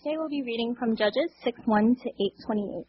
Today we'll be reading from Judges 6:1 to 8:28.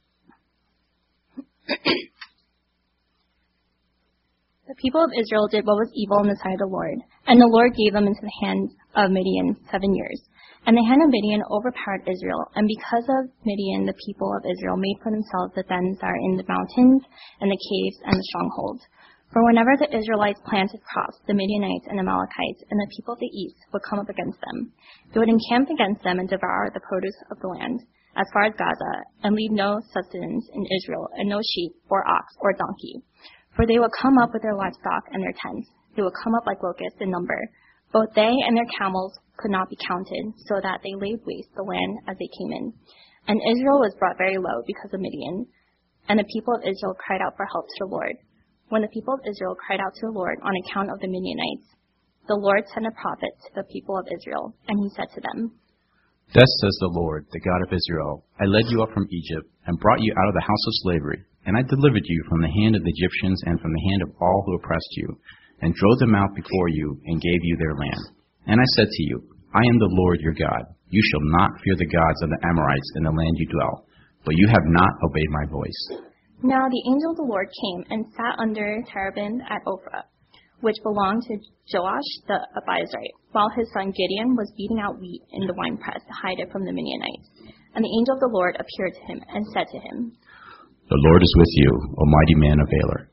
The people of Israel did what was evil in the sight of the Lord, and the Lord gave them into the hands of Midian 7 years. And the hand of Midian overpowered Israel, and because of Midian, the people of Israel made for themselves the dens that are in the mountains, and the caves, and the strongholds. For whenever the Israelites planted crops, the Midianites and Amalekites and the people of the east would come up against them. They would encamp against them and devour the produce of the land, as far as Gaza, and leave no sustenance in Israel, and no sheep, or ox, or donkey. For they would come up with their livestock and their tents. They would come up like locusts in number. Both they and their camels could not be counted, so that they laid waste the land as they came in. And Israel was brought very low because of Midian. And the people of Israel cried out for help to the Lord. When the people of Israel cried out to the Lord on account of the Midianites, the Lord sent a prophet to the people of Israel, and he said to them, Thus says the Lord, the God of Israel, I led you up from Egypt, and brought you out of the house of slavery, and I delivered you from the hand of the Egyptians and from the hand of all who oppressed you, and drove them out before you, and gave you their land. And I said to you, I am the Lord your God. You shall not fear the gods of the Amorites in the land you dwell, but you have not obeyed my voice. Now the angel of the Lord came and sat under terebinth at Ophrah, which belonged to Joash the Abiezrite, while his son Gideon was beating out wheat in the winepress to hide it from the Midianites. And the angel of the Lord appeared to him and said to him, The Lord is with you, O mighty man of valor.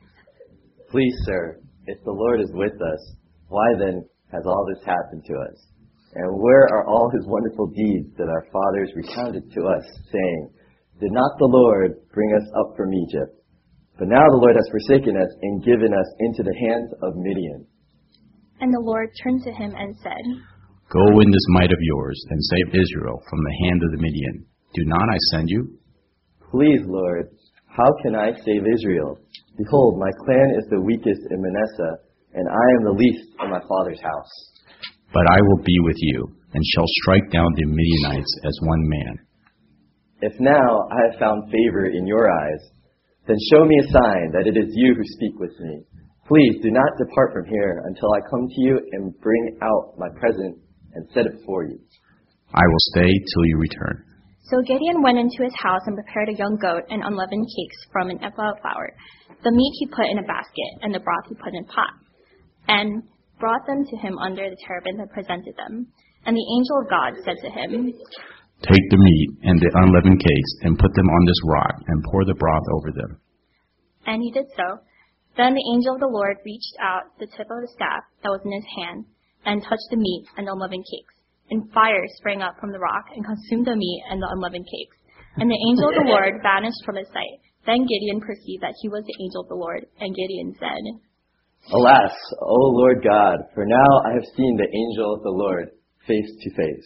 Please, sir, if the Lord is with us, why then has all this happened to us? And where are all his wonderful deeds that our fathers recounted to us, saying, Did not the Lord bring us up from Egypt? But now the Lord has forsaken us and given us into the hands of Midian. And the Lord turned to him and said, Go in this might of yours and save Israel from the hand of the Midian. Do not I send you? Please, Lord, how can I save Israel? Behold, my clan is the weakest in Manasseh, and I am the least in my father's house. But I will be with you, and shall strike down the Midianites as one man. If now I have found favor in your eyes, then show me a sign that it is you who speak with me. Please do not depart from here until I come to you and bring out my present and set it before you. I will stay till you return. So Gideon went into his house and prepared a young goat and unleavened cakes from an ephah of flour. The meat he put in a basket, and the broth he put in a pot, and brought them to him under the terebinth and presented them. And the angel of God said to him, Take the meat and the unleavened cakes, and put them on this rock, and pour the broth over them. And he did so. Then the angel of the Lord reached out the tip of the staff that was in his hand, and touched the meat and the unleavened cakes. And fire sprang up from the rock, and consumed the meat and the unleavened cakes. And the angel of the Lord vanished from his sight. Then Gideon perceived that he was the angel of the Lord, and Gideon said, Alas, O Lord God, for now I have seen the angel of the Lord face to face.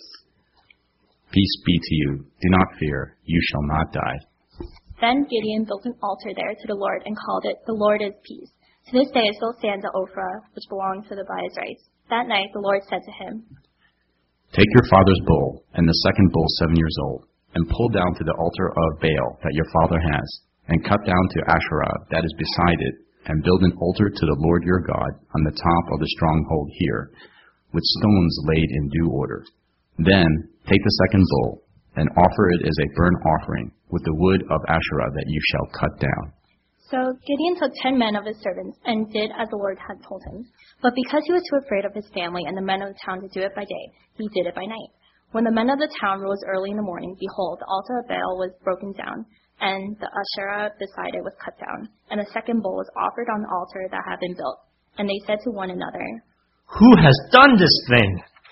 Peace be to you. Do not fear. You shall not die. Then Gideon built an altar there to the Lord and called it, The Lord is Peace. To this day it still stands at Ophrah, which belongs to the Abiezrites. That night the Lord said to him, Take your father's bull, and the second bull 7 years old, and pull down to the altar of Baal that your father has, and cut down to Asherah that is beside it, and build an altar to the Lord your God on the top of the stronghold here, with stones laid in due order. Then take the second bull, and offer it as a burnt offering, with the wood of Asherah that you shall cut down. So Gideon took 10 men of his servants, and did as the Lord had told him. But because he was too afraid of his family and the men of the town to do it by day, he did it by night. When the men of the town rose early in the morning, behold, the altar of Baal was broken down, and the Asherah beside it was cut down, and the second bull was offered on the altar that had been built. And they said to one another, Who has done this thing?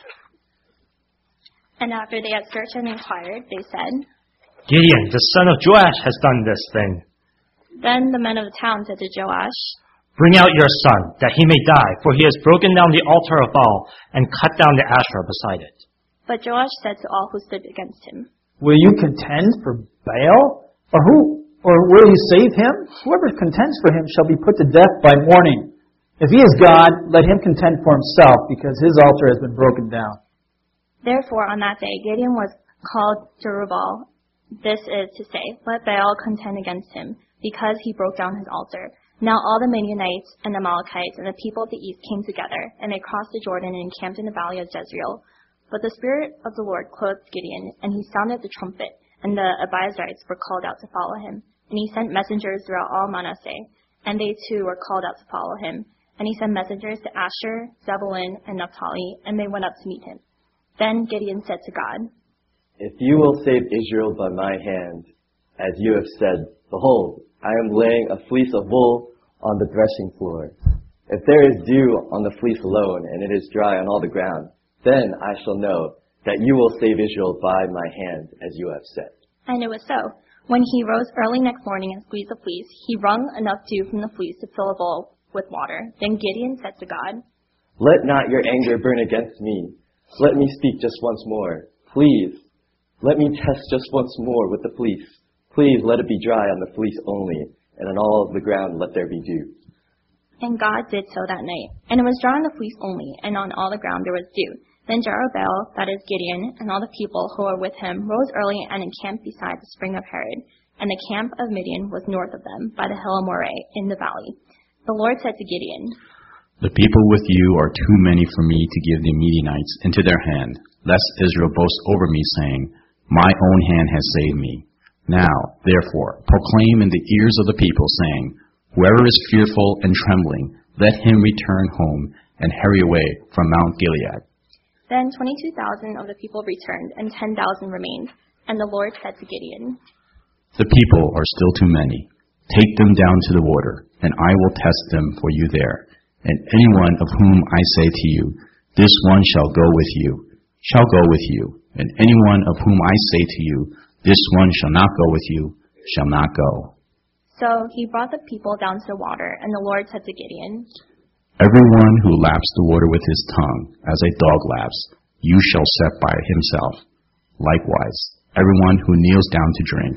And after they had searched and inquired, they said, Gideon, the son of Joash, has done this thing. Then the men of the town said to Joash, Bring out your son, that he may die, for he has broken down the altar of Baal, and cut down the Asherah beside it. But Joash said to all who stood against him, Will you contend for Baal? Or will you save him? Whoever contends for him shall be put to death by morning. If he is God, let him contend for himself, because his altar has been broken down. Therefore on that day Gideon was called Jerubbaal. This is to say, Let Baal contend against him, because he broke down his altar. Now all the Midianites and the Amalekites and the people of the east came together, and they crossed the Jordan and encamped in the valley of Jezreel. But the Spirit of the Lord clothed Gideon, and he sounded the trumpet, and the Abiezrites were called out to follow him. And he sent messengers throughout all Manasseh, and they too were called out to follow him. And he sent messengers to Asher, Zebulun, and Naphtali, and they went up to meet him. Then Gideon said to God, If you will save Israel by my hand, as you have said, behold, I am laying a fleece of wool on the threshing floor. If there is dew on the fleece alone, and it is dry on all the ground, then I shall know that you will save Israel by my hand, as you have said. And it was so. When he rose early next morning and squeezed the fleece, he wrung enough dew from the fleece to fill a bowl with water. Then Gideon said to God, Let not your anger burn against me. Let me speak just once more. Please, let me test just once more with the fleece. Please let it be dry on the fleece only, and on all of the ground let there be dew. And God did so that night. And it was dry on the fleece only, and on all the ground there was dew. Then Jerubbaal, that is Gideon, and all the people who were with him, rose early and encamped beside the spring of Harod. And the camp of Midian was north of them, by the hill of Moreh, in the valley. The Lord said to Gideon, The people with you are too many for me to give the Midianites into their hand, lest Israel boast over me, saying, My own hand has saved me. Now, therefore, proclaim in the ears of the people, saying, Whoever is fearful and trembling, let him return home and hurry away from Mount Gilead. Then 22,000 of the people returned, and 10,000 remained. And the Lord said to Gideon, The people are still too many. Take them down to the water, and I will test them for you there. And anyone of whom I say to you, This one shall go with you, shall go with you. And anyone of whom I say to you, This one shall not go with you, shall not go. So he brought the people down to the water, and the Lord said to Gideon, Everyone who laps the water with his tongue, as a dog laps, you shall set by himself. Likewise, everyone who kneels down to drink.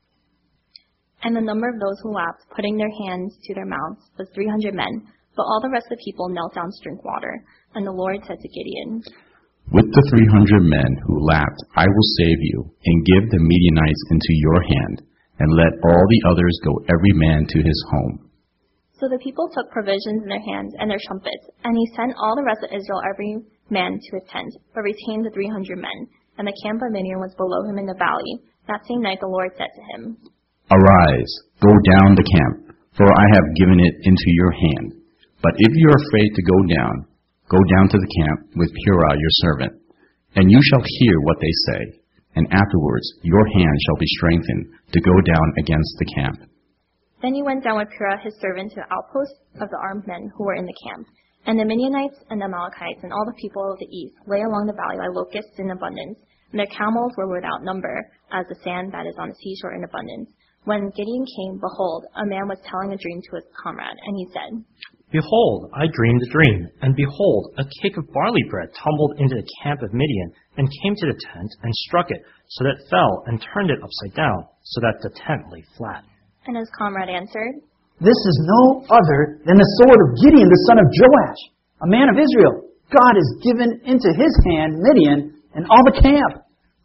And the number of those who lapped, putting their hands to their mouths, was 300 men. But all the rest of the people knelt down to drink water. And the Lord said to Gideon, With the 300 men who lapped, I will save you, and give the Midianites into your hand, and let all the others go every man to his home. So the people took provisions in their hands and their trumpets, and he sent all the rest of Israel every man to his tent, but retained the 300 men. And the camp of Midian was below him in the valley. That same night the Lord said to him, Arise, go down the camp, for I have given it into your hand. But if you are afraid to go down to the camp with Purah your servant, and you shall hear what they say, and afterwards your hand shall be strengthened to go down against the camp. Then he went down with Purah his servant to the outposts of the armed men who were in the camp. And the Midianites and the Amalekites and all the people of the east lay along the valley like locusts in abundance, and their camels were without number, as the sand that is on the seashore in abundance. When Gideon came, behold, a man was telling a dream to his comrade, and he said, Behold, I dreamed a dream, and behold, a cake of barley bread tumbled into the camp of Midian, and came to the tent, and struck it, so that it fell, and turned it upside down, so that the tent lay flat. And his comrade answered, This is no other than the sword of Gideon, the son of Joash, a man of Israel. God has given into his hand Midian and all the camp.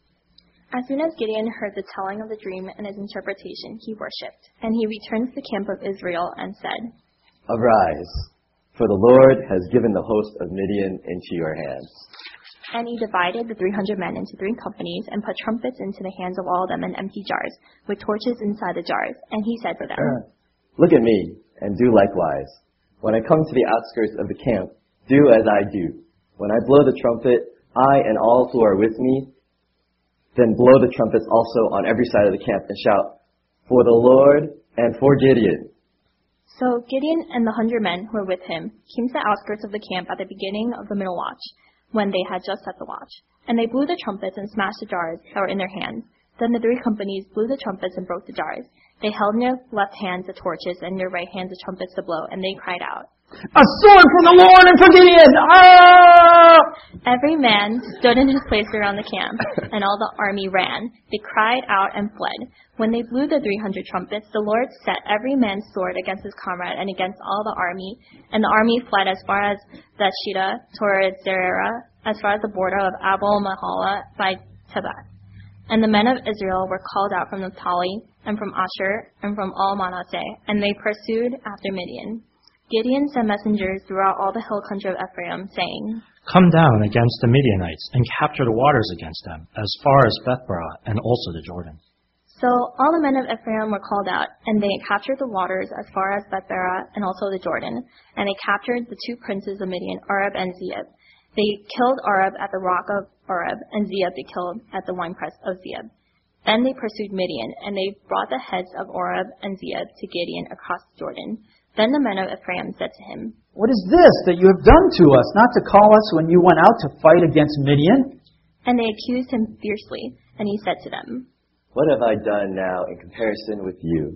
As soon as Gideon heard the telling of the dream and his interpretation, he worshipped. And he returned to the camp of Israel and said, Arise, for the Lord has given the host of Midian into your hands. And he divided the 300 men into 3 companies, and put trumpets into the hands of all of them, and empty jars, with torches inside the jars. And he said to them, Look at me, and do likewise. When I come to the outskirts of the camp, do as I do. When I blow the trumpet, I and all who are with me, then blow the trumpets also on every side of the camp, and shout, For the Lord and for Gideon. So Gideon and the 100 men who were with him came to the outskirts of the camp at the beginning of the middle watch, when they had just set the watch. And they blew the trumpets and smashed the jars that were in their hands. Then the 3 companies blew the trumpets and broke the jars. They held in their left hands the torches, and in their right hands the trumpets to blow, and they cried out, A sword from the Lord and for Gideon! Ah! Every man stood in his place around the camp, and all the army ran. They cried out and fled. When they blew the 300 trumpets, the Lord set every man's sword against his comrade and against all the army. And the army fled as far as Bethsheba, towards Zerera, as far as the border of Abel-Mahala by Tebeth. And the men of Israel were called out from Naphtali, and from Asher, and from all Manasseh, and they pursued after Midian. Gideon sent messengers throughout all the hill country of Ephraim, saying, Come down against the Midianites and capture the waters against them, as far as Bethbarah and also the Jordan. So all the men of Ephraim were called out, and they captured the waters as far as Bethbarah and also the Jordan. And they captured the two princes of Midian, Oreb and Zeeb. They killed Oreb at the rock of Oreb, and Zeeb they killed at the winepress of Zeeb. Then they pursued Midian, and they brought the heads of Oreb and Zeeb to Gideon across Jordan. Then the men of Ephraim said to him, What is this that you have done to us, not to call us when you went out to fight against Midian? And they accused him fiercely, and he said to them, What have I done now in comparison with you?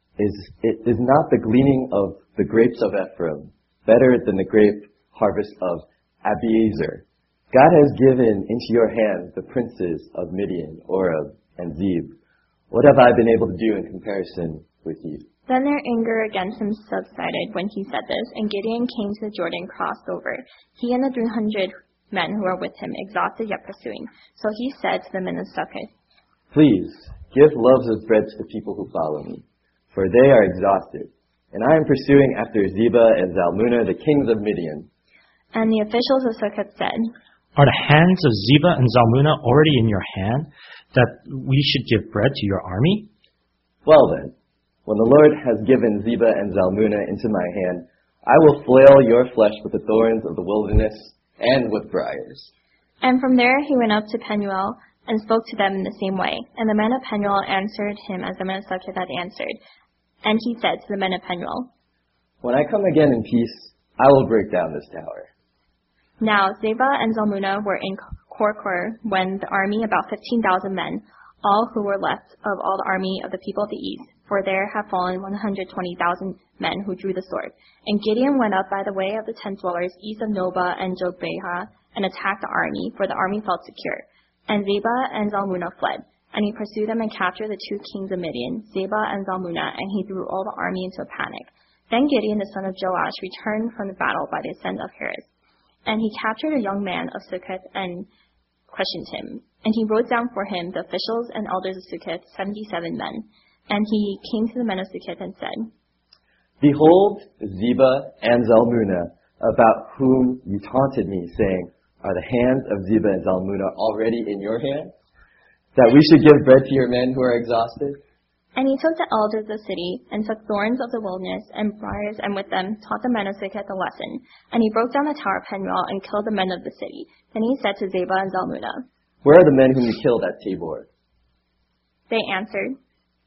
Is not the gleaning of the grapes of Ephraim better than the grape harvest of Abiezer? God has given into your hands the princes of Midian, Oreb, and Zeeb. What have I been able to do in comparison with you? Then their anger against him subsided when he said this, and Gideon came to the Jordan, crossed over, he and the 300 men who were with him, exhausted yet pursuing. So he said to the men of Succoth, Please, give loaves of bread to the people who follow me, for they are exhausted, and I am pursuing after Zebah and Zalmunna, the kings of Midian. And the officials of Succoth said, Are the hands of Zebah and Zalmunna already in your hand, that we should give bread to your army? Well then, when the Lord has given Zebah and Zalmunna into my hand, I will flail your flesh with the thorns of the wilderness and with briars. And from there he went up to Penuel and spoke to them in the same way. And the men of Penuel answered him as the men of Succoth had answered. And he said to the men of Penuel, When I come again in peace, I will break down this tower. Now Zebah and Zalmunna were in Korkor when the army, about 15,000 men, all who were left of all the army of the people of the east, for there had fallen 120,000 men who drew the sword. And Gideon went up by the way of the tent dwellers east of Nobah and Jogbeha, and attacked the army, for the army felt secure. And Zebah and Zalmunna fled. And he pursued them and captured the two kings of Midian, Zebah and Zalmunna, and he threw all the army into a panic. Then Gideon the son of Joash returned from the battle by the ascent of Heres. And he captured a young man of Succoth and questioned him. And he wrote down for him the officials and elders of Succoth, 77 men. And he came to the men of Succoth and said, Behold, Zebah and Zalmunna, about whom you taunted me, saying, Are the hands of Zebah and Zalmunna already in your hand, that we should give bread to your men who are exhausted? And he took the elders of the city, and took thorns of the wilderness and briars, and with them taught the men of Succoth a lesson. And he broke down the tower of Penuel, and killed the men of the city. Then he said to Zebah and Zalmunna, Where are the men whom you killed at Tabor? They answered,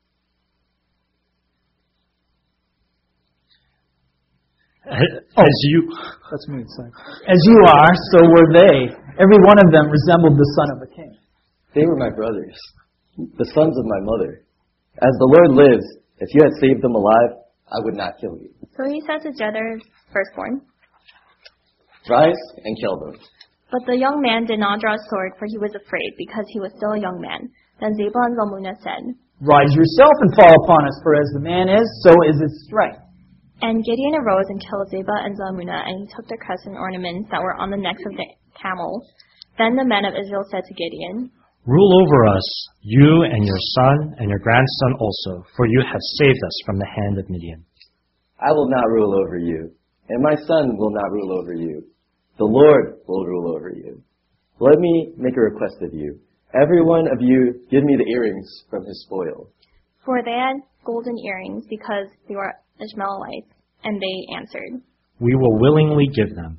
That's me, sorry. As you are, so were they. Every one of them resembled the son of a king. They were my brothers, the sons of my mother. As the Lord lives, if you had saved them alive, I would not kill you. So he said to Jether's firstborn, Rise and kill them. But the young man did not draw a sword, for he was afraid, because he was still a young man. Then Zebah and Zalmunna said, Rise yourself and fall upon us, for as the man is, so is his strength. And Gideon arose and killed Zebah and Zalmunna, and he took the crescent ornaments that were on the necks of the camels. Then the men of Israel said to Gideon, Rule over us, you and your son and your grandson also, for you have saved us from the hand of Midian. I will not rule over you, and my son will not rule over you. The Lord will rule over you. Let me make a request of you. Every one of you give me the earrings from his spoil. For they had golden earrings, because they were Ishmaelites. And they answered, We will willingly give them.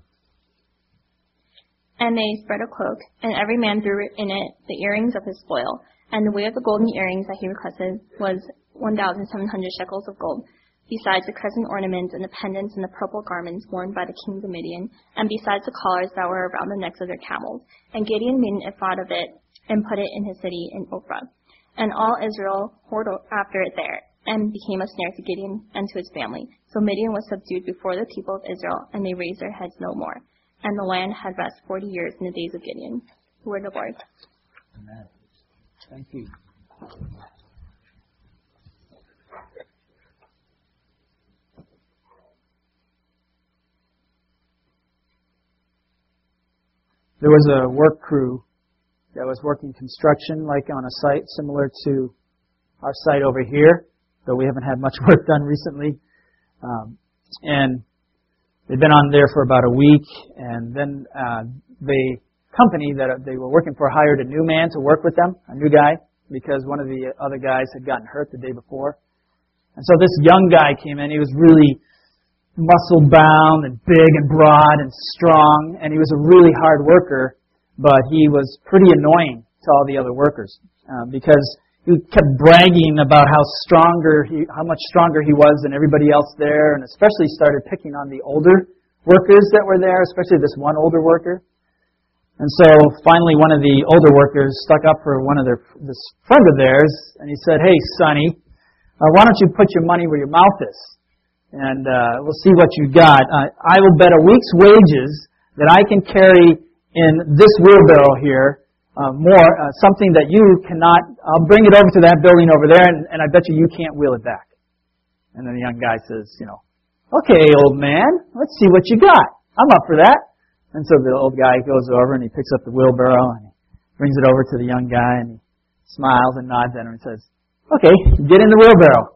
And they spread a cloak, and every man threw in it the earrings of his spoil. And the weight of the golden earrings that he requested was 1,700 shekels of gold, besides the crescent ornaments and the pendants and the purple garments worn by the kings of Midian, and besides the collars that were around the necks of their camels. And Gideon made an ephod of it, and put it in his city in Ophrah. And all Israel whored after it there, and became a snare to Gideon and to his family. So Midian was subdued before the people of Israel, and they raised their heads no more. And the land had rest 40 years in the days of Gideon. The word of the Lord. Amen. Thank you. There was a work crew that was working construction, like on a site similar to our site over here, though we haven't had much work done recently. And They'd been on there for about a week, and then the company that they were working for hired a new man to work with them, a new guy, because one of the other guys had gotten hurt the day before. And so this young guy came in. He was really muscle-bound and big and broad and strong, and he was a really hard worker, but he was pretty annoying to all the other workers because he kept bragging about how much stronger he was than everybody else there, and especially started picking on the older workers that were there, especially this one older worker. And so finally one of the older workers stuck up for this friend of theirs, and he said, "Hey, Sonny, why don't you put your money where your mouth is? And we'll see what you got. I will bet a week's wages that I can carry in this wheelbarrow here something that you cannot. I'll bring it over to that building over there, and I bet you can't wheel it back." And then the young guy says, "Okay, old man, let's see what you got. I'm up for that." And so the old guy goes over and he picks up the wheelbarrow and he brings it over to the young guy and he smiles and nods at him and says, "Okay, get in the wheelbarrow."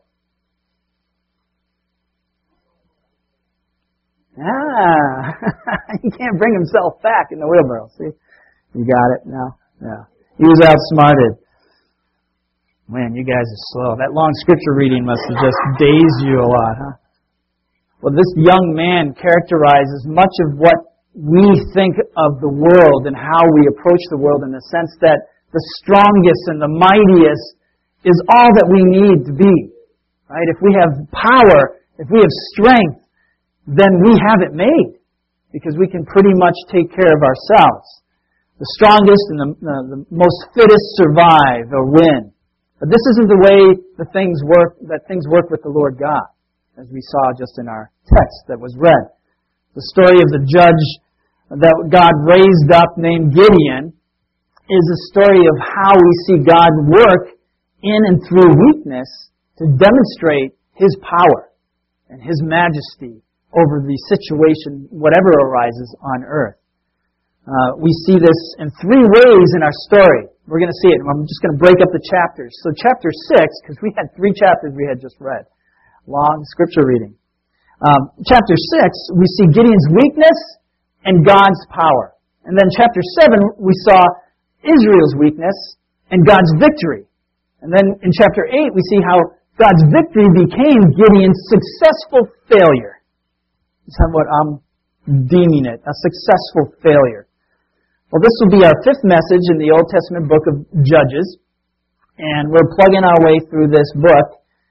He can't bring himself back in the wheelbarrow. See? You got it now? Yeah. He was outsmarted. Man, you guys are slow. That long scripture reading must have just dazed you a lot, huh? Well, this young man characterizes much of what we think of the world and how we approach the world, in the sense that the strongest and the mightiest is all that we need to be. Right? If we have power, if we have strength, then we have it made, because we can pretty much take care of ourselves. The strongest and the most fittest survive or win. But this isn't the way that things work with the Lord God, as we saw just in our text that was read. The story of the judge that God raised up named Gideon is a story of how we see God work in and through weakness to demonstrate His power and His majesty over the situation, whatever arises on earth. We see this in three ways in our story. We're going to see it. I'm just going to break up the chapters. So chapter 6, because we had 3 chapters we had just read. Long scripture reading. Chapter 6, we see Gideon's weakness and God's power. And then chapter 7, we saw Israel's weakness and God's victory. And then in chapter 8, we see how God's victory became Gideon's successful failure. That's what I'm deeming it, a successful failure. Well, this will be our 5th message in the Old Testament book of Judges. And we're plugging our way through this book.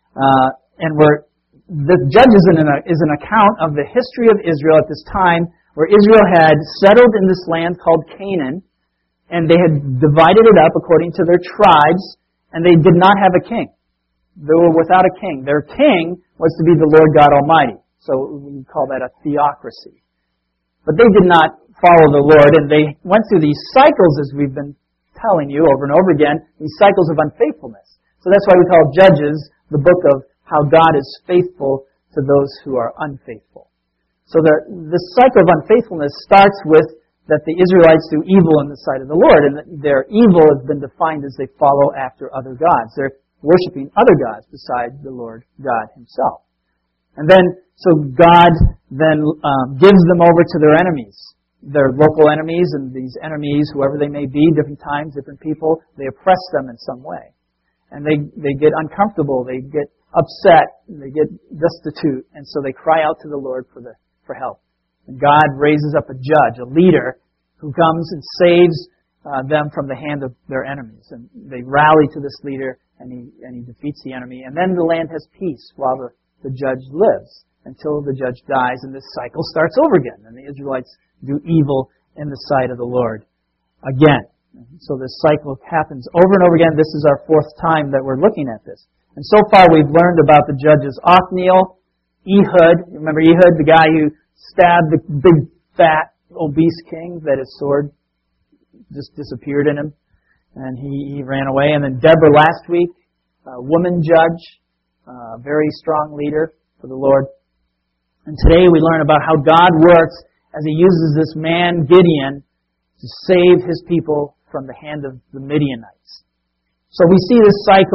The Judges is an account of the history of Israel at this time, where Israel had settled in this land called Canaan, and they had divided it up according to their tribes, and they did not have a king. They were without a king. Their king was to be the Lord God Almighty. So we call that a theocracy. But they did not follow the Lord, and they went through these cycles, as we've been telling you over and over again, these cycles of unfaithfulness. So that's why we call Judges the book of how God is faithful to those who are unfaithful. So the cycle of unfaithfulness starts with that the Israelites do evil in the sight of the Lord, and that their evil has been defined as they follow after other gods. They're worshiping other gods besides the Lord God Himself. And then, so God then gives them over to their enemies, their local enemies, and these enemies, whoever they may be, different times, different people, they oppress them in some way. And they get uncomfortable, they get upset, they get destitute, and so they cry out to the Lord for help. And God raises up a judge, a leader, who comes and saves them from the hand of their enemies. And they rally to this leader, and he defeats the enemy. And then the land has peace while the judge lives, until the judge dies, and this cycle starts over again. And the Israelites do evil in the sight of the Lord again. So this cycle happens over and over again. This is our 4th time that we're looking at this. And so far we've learned about the judges Othniel, Ehud. Remember Ehud, the guy who stabbed the big, fat, obese king that his sword just disappeared in him. And he ran away. And then Deborah last week, a woman judge, a very strong leader for the Lord. And today we learn about how God works as He uses this man, Gideon, to save His people from the hand of the Midianites. So we see this cycle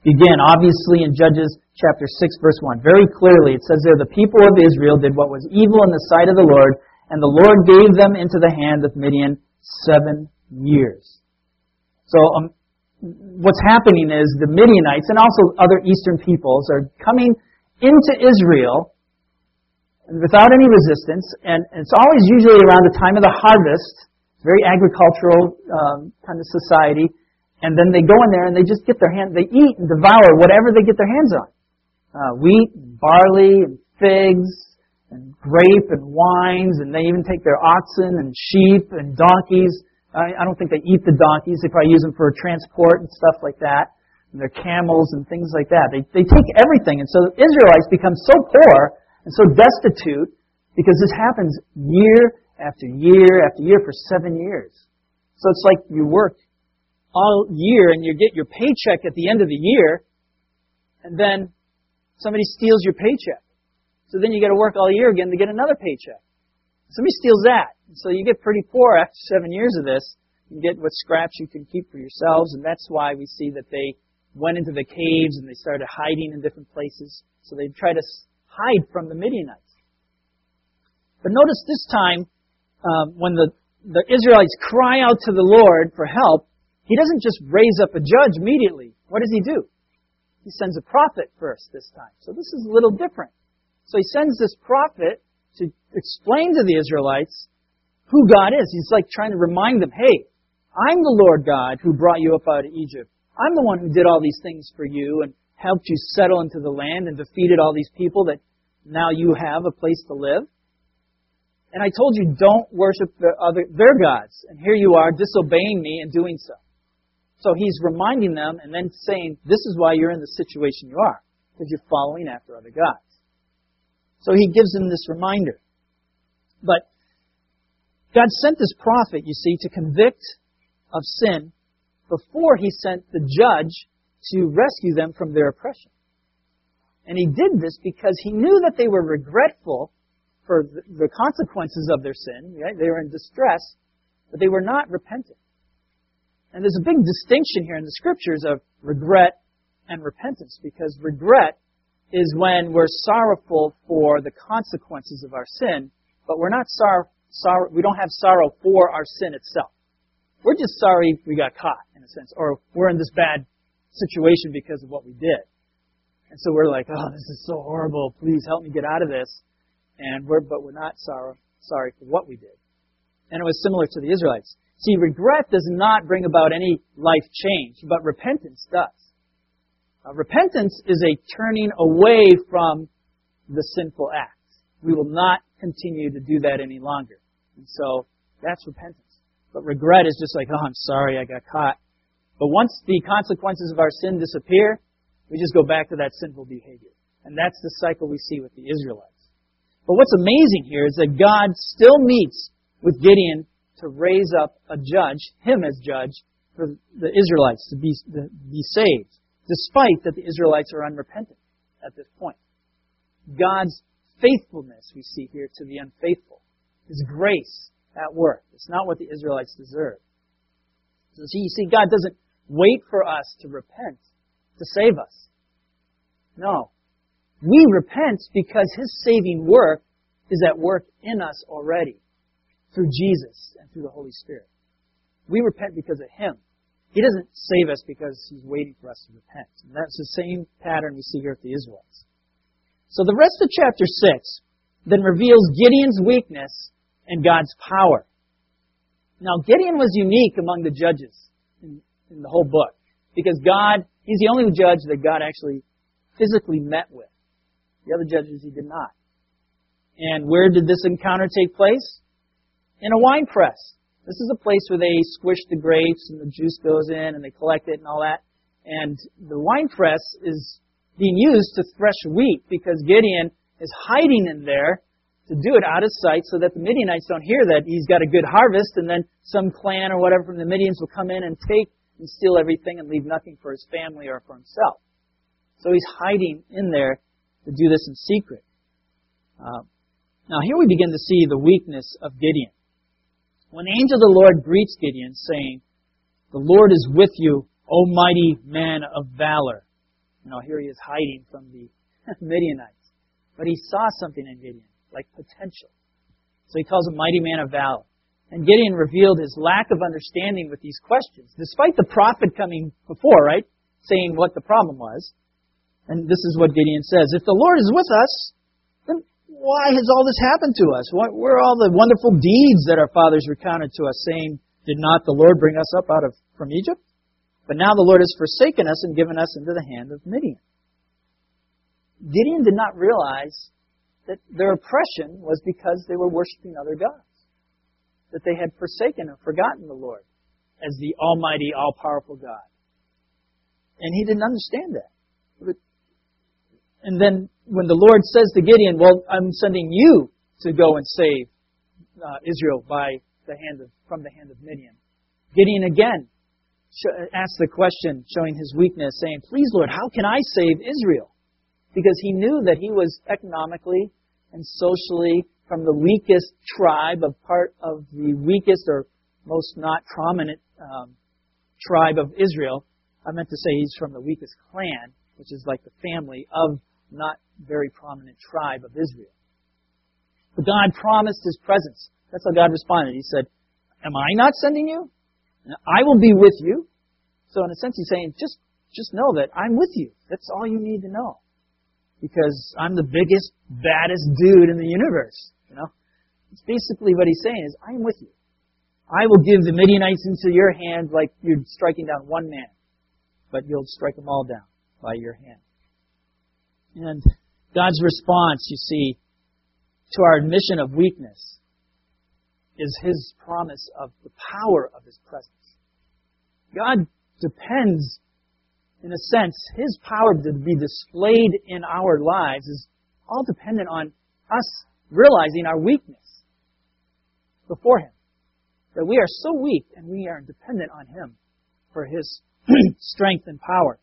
begin, obviously, in Judges chapter 6, verse 1. Very clearly, it says there, the people of Israel did what was evil in the sight of the Lord, and the Lord gave them into the hand of Midian 7 years. So what's happening is the Midianites and also other eastern peoples are coming into Israel without any resistance, and it's always usually around the time of the harvest, very agricultural kind of society, and then they go in there and they just get their hands, they eat and devour whatever they get their hands on. Wheat, and barley, and figs, and grape, and wines, and they even take their oxen and sheep and donkeys. I don't think they eat the donkeys. They probably use them for transport and stuff like that. And their camels and things like that. They take everything. And so the Israelites become so poor and so destitute because this happens year after year after year for 7 years. So it's like you work all year and you get your paycheck at the end of the year, and then somebody steals your paycheck. So then you got to work all year again to get another paycheck. Somebody steals that. So you get pretty poor after 7 years of this. You get what scraps you can keep for yourselves, and that's why we see that they went into the caves and they started hiding in different places. So they try to hide from the Midianites. But notice this time, when the Israelites cry out to the Lord for help, He doesn't just raise up a judge immediately. What does He do? He sends a prophet first this time. So this is a little different. So He sends this prophet to explain to the Israelites who God is. He's like trying to remind them, hey, I'm the Lord God who brought you up out of Egypt. I'm the one who did all these things for you and helped you settle into the land and defeated all these people that now you have a place to live. And I told you, don't worship their gods. And here you are disobeying me and doing so. So He's reminding them and then saying, this is why you're in the situation you are, because you're following after other gods. So He gives them this reminder. But God sent this prophet, you see, to convict of sin before He sent the judge to rescue them from their oppression. And He did this because He knew that they were regretful for the consequences of their sin. Right? They were in distress, but they were not repentant. And there's a big distinction here in the Scriptures of regret and repentance, because regret is when we're sorrowful for the consequences of our sin, but we're not we don't have sorrow for our sin itself. We're just sorry we got caught, in a sense, or we're in this bad situation because of what we did. And so we're like, oh, this is so horrible. Please help me get out of this. But we're not sorry for what we did. And it was similar to the Israelites. See, regret does not bring about any life change, but repentance does. Repentance is a turning away from the sinful acts. We will not continue to do that any longer. And so that's repentance. But regret is just like, oh, I'm sorry I got caught. But once the consequences of our sin disappear, we just go back to that sinful behavior. And that's the cycle we see with the Israelites. But what's amazing here is that God still meets with Gideon to raise up a judge, him as judge, for the Israelites to be saved, despite that the Israelites are unrepentant at this point. God's faithfulness, we see here, to the unfaithful. His grace at work. It's not what the Israelites deserve. So you see, God doesn't wait for us to repent to save us. No. We repent because His saving work is at work in us already through Jesus and through the Holy Spirit. We repent because of Him. He doesn't save us because He's waiting for us to repent. And that's the same pattern we see here with the Israelites. So the rest of chapter 6 then reveals Gideon's weakness and God's power. Now, Gideon was unique among the judges in the whole book because He's the only judge that God actually physically met with. The other judges He did not. And where did this encounter take place? In a wine press. This is a place where they squish the grapes and the juice goes in and they collect it and all that. And the wine press is being used to thresh wheat because Gideon is hiding in there to do it out of sight so that the Midianites don't hear that he's got a good harvest, and then some clan or whatever from the Midians will come in and take and steal everything and leave nothing for his family or for himself. So he's hiding in there to do this in secret. Now here we begin to see the weakness of Gideon. When the angel of the Lord greets Gideon, saying, "The Lord is with you, O mighty man of valor." Here he is hiding from the Midianites. But he saw something in Gideon, like potential. So he calls him mighty man of valor. And Gideon revealed his lack of understanding with these questions, despite the prophet coming before, right, saying what the problem was. And this is what Gideon says: if the Lord is with us, then why has all this happened to us? Where are all the wonderful deeds that our fathers recounted to us, saying, did not the Lord bring us up from Egypt? But now the Lord has forsaken us and given us into the hand of Midian. Gideon did not realize that their oppression was because they were worshiping other gods, that they had forsaken and forgotten the Lord as the almighty, all-powerful God. And he didn't understand that. And then when the Lord says to Gideon, well, I'm sending you to go and save Israel from the hand of Midian, Gideon again asks the question, showing his weakness, saying, please, Lord, how can I save Israel? Because he knew that he was economically and socially from the weakest tribe, part of the weakest or most not prominent tribe of Israel. I meant to say he's from the weakest clan, which is like the family of not very prominent tribe of Israel. But God promised His presence. That's how God responded. He said, am I not sending you? I will be with you. So in a sense He's saying, just know that I'm with you. That's all you need to know. Because I'm the biggest, baddest dude in the universe. It's basically what He's saying is, I am with you. I will give the Midianites into your hand like you're striking down one man. But you'll strike them all down by your hand. And God's response, you see, to our admission of weakness is His promise of the power of His presence. God depends, in a sense, His power to be displayed in our lives is all dependent on us realizing our weakness before Him. That we are so weak and we are dependent on Him for His strength and power.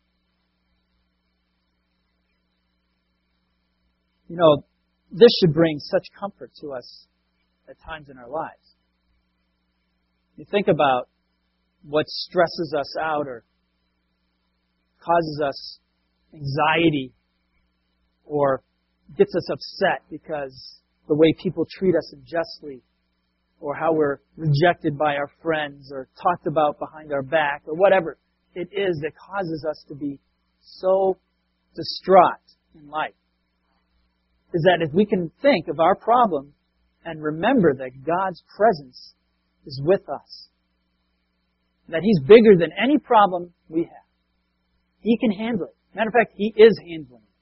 This should bring such comfort to us at times in our lives. You think about what stresses us out or causes us anxiety or gets us upset because the way people treat us unjustly, or how we're rejected by our friends or talked about behind our back, or whatever it is that causes us to be so distraught in life, is that if we can think of our problem and remember that God's presence is with us, that He's bigger than any problem we have. He can handle it. Matter of fact, He is handling it.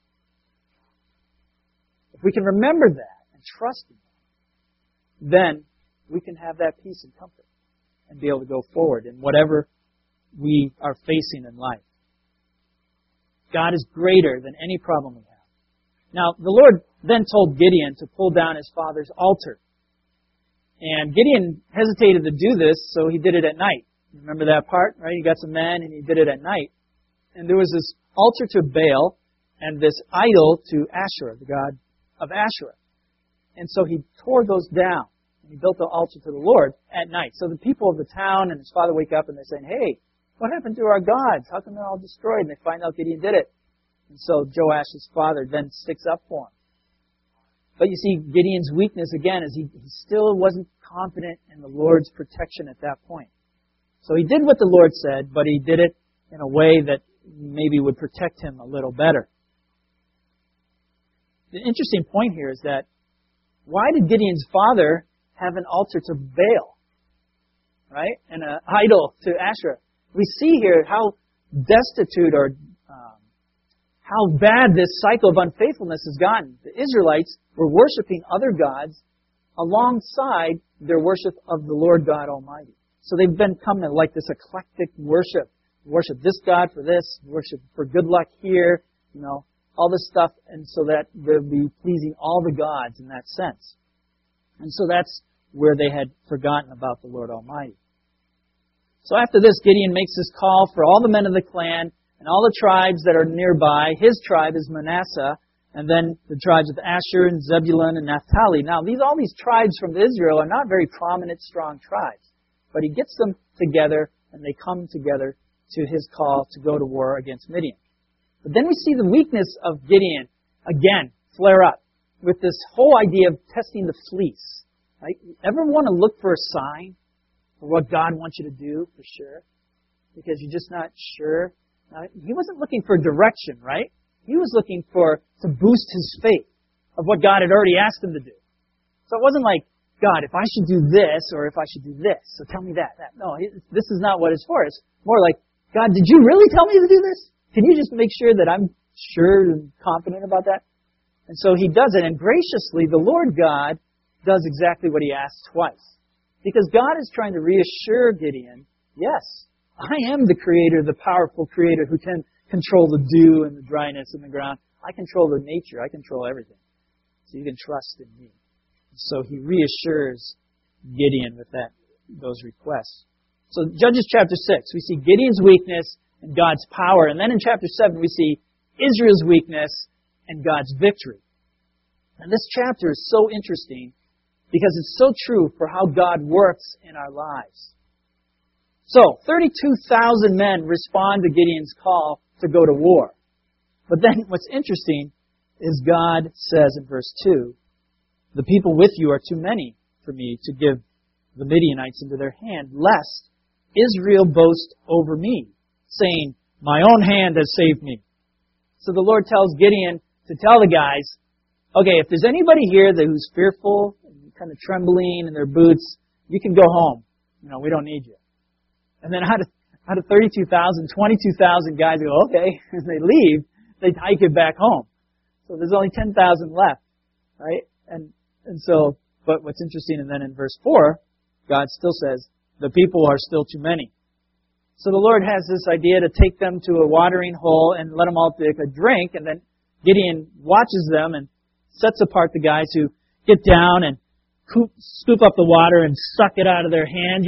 If we can remember that and trust Him, then we can have that peace and comfort and be able to go forward in whatever we are facing in life. God is greater than any problem we have. Now, the Lord then told Gideon to pull down his father's altar. And Gideon hesitated to do this, so he did it at night. Remember that part, right? He got some men and he did it at night. And there was this altar to Baal and this idol to Asherah, the god of Asherah. And so he tore those down. And he built the altar to the Lord at night. So the people of the town and his father wake up and they're saying, hey, what happened to our gods? How come they're all destroyed? And they find out Gideon did it. And so Joash's father then sticks up for him. But you see, Gideon's weakness again is he still wasn't confident in the Lord's protection at that point. So he did what the Lord said, but he did it in a way that maybe would protect him a little better. The interesting point here is that why did Gideon's father have an altar to Baal, right? And an idol to Asherah? We see here how destitute or how bad this cycle of unfaithfulness has gotten. The Israelites were worshiping other gods alongside their worship of the Lord God Almighty. So they've become like this eclectic worship. Worship this God for this, worship for good luck here, all this stuff, and so that they'll be pleasing all the gods in that sense. And so that's where they had forgotten about the Lord Almighty. So after this, Gideon makes this call for all the men of the clan and all the tribes that are nearby. His tribe is Manasseh, and then the tribes of Asher and Zebulun and Naphtali. Now, all these tribes from Israel are not very prominent, strong tribes. But he gets them together, and they come together to his call to go to war against Midian. But then we see the weakness of Gideon again flare up with this whole idea of testing the fleece. Right? Ever want to look for a sign for what God wants you to do for sure? Because you're just not sure. He wasn't looking for direction, right? He was looking to boost his faith of what God had already asked him to do. So it wasn't like, God, if I should do this or if I should do this, so tell me that. No, this is not what it's for. It's more like, God, did you really tell me to do this? Can you just make sure that I'm sure and confident about that? And so he does it, and graciously, the Lord God does exactly what he asked twice. Because God is trying to reassure Gideon, yes, I am the creator, the powerful creator who can control the dew and the dryness in the ground. I control the nature. I control everything. So you can trust in me. So he reassures Gideon with those requests. So Judges chapter 6, we see Gideon's weakness and God's power. And then in chapter 7, we see Israel's weakness and God's victory. And this chapter is so interesting because it's so true for how God works in our lives. So, 32,000 men respond to Gideon's call to go to war. But then what's interesting is God says in verse 2, the people with you are too many for me to give the Midianites into their hand, lest Israel boast over me, saying, my own hand has saved me. So the Lord tells Gideon to tell the guys, okay, if there's anybody here who's fearful, and kind of trembling in their boots, you can go home. We don't need you. And then out of 32,000, 22,000 guys go, okay, and they leave, they hike it back home. So there's only 10,000 left, right? And so, but what's interesting, and then in verse 4, God still says, the people are still too many. So the Lord has this idea to take them to a watering hole and let them all take a drink, and then Gideon watches them and sets apart the guys who get down and scoop up the water and suck it out of their hand,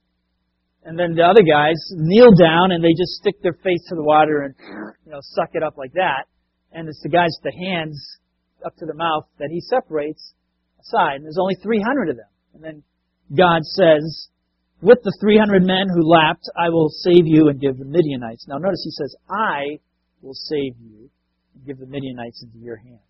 And then the other guys kneel down and they just stick their face to the water and, suck it up like that. And it's the guys with the hands up to the mouth that he separates aside. And there's only 300 of them. And then God says, with the 300 men who lapped, I will save you and give the Midianites. Now notice he says, I will save you and give the Midianites into your hand.